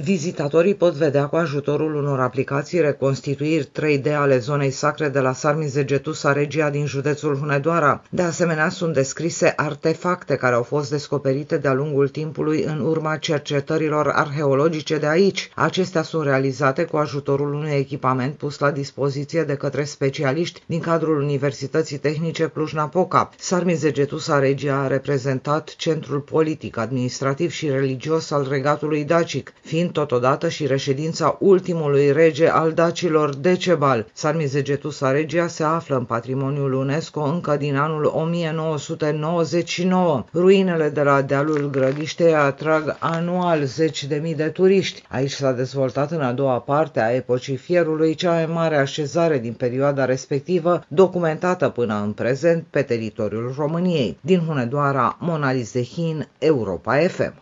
Vizitatorii pot vedea cu ajutorul unor aplicații reconstituiri 3D ale zonei sacre de la Sarmizegetusa Regia din județul Hunedoara. De asemenea, sunt descrise artefacte care au fost descoperite de-a lungul timpului în urma cercetărilor arheologice de aici. Acestea sunt realizate cu ajutorul unui echipament pus la dispoziție de către specialiști din cadrul Universității Tehnice Cluj-Napoca. Sarmizegetusa Regia a reprezentat centrul politic, administrativ și religios al regatului dacic, fiind totodată și reședința ultimului rege al dacilor, Decebal. Sarmizegetusa Regia se află în patrimoniul UNESCO încă din anul 1999. Ruinele de la dealul Grădiștei atrag anual 10.000 de turiști. Aici s-a dezvoltat în a doua parte a epocii fierului cea mai mare așezare din perioada respectivă, documentată până în prezent pe teritoriul României. Din Hunedoara, Mona Lizdehin, Europa FM.